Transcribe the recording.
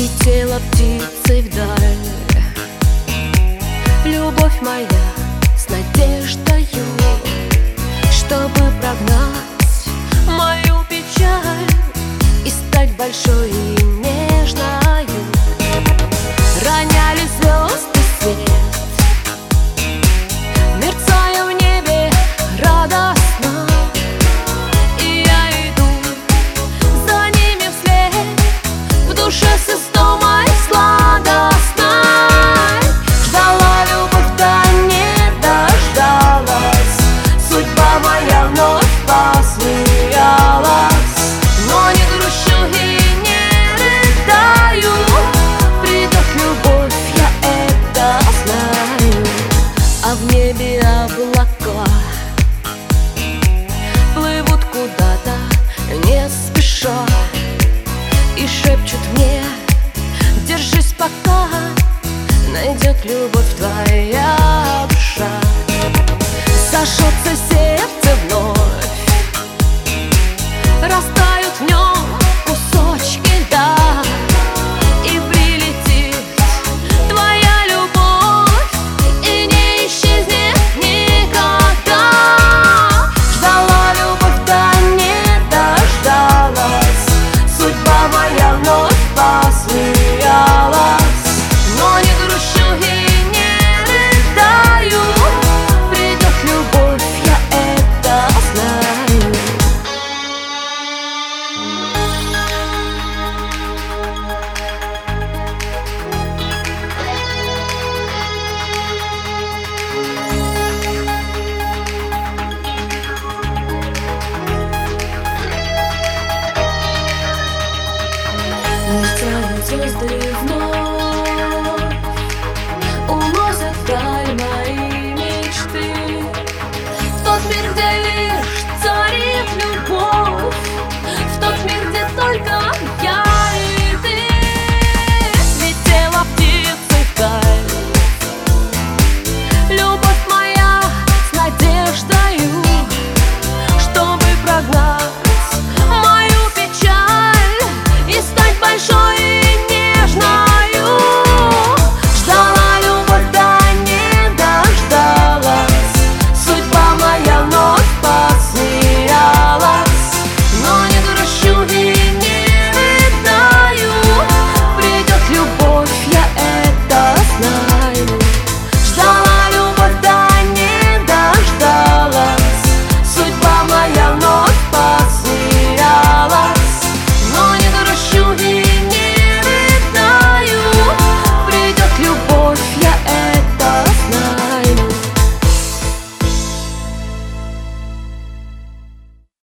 Летела птицей вдаль, любовь моя, с надеждою, чтобы прогнать мою печаль и стать большой и нежною. Роняли звезды свет, мерцая в небе радостно, и я иду за ними вслед, в душе с истомой сладостной. Ждала любовь, да не дождалась, судьба моя вновь посмеялась. Но не грущу и не рыдаю, придет любовь, я это знаю. А в небе облака плывут куда-то не спеша и шепчут мне: держись, пока найдет любовь твоя душа. Зажжется сердце вновь, растают в нем кусочки льда, и прилетит твоя любовь и не исчезнет никогда. Ждала любовь, да не дождалась, судьба моя вновь посмеялась. Но не грущу и не рыдаю, придет любовь, я это знаю. Мерцают звезды вновь,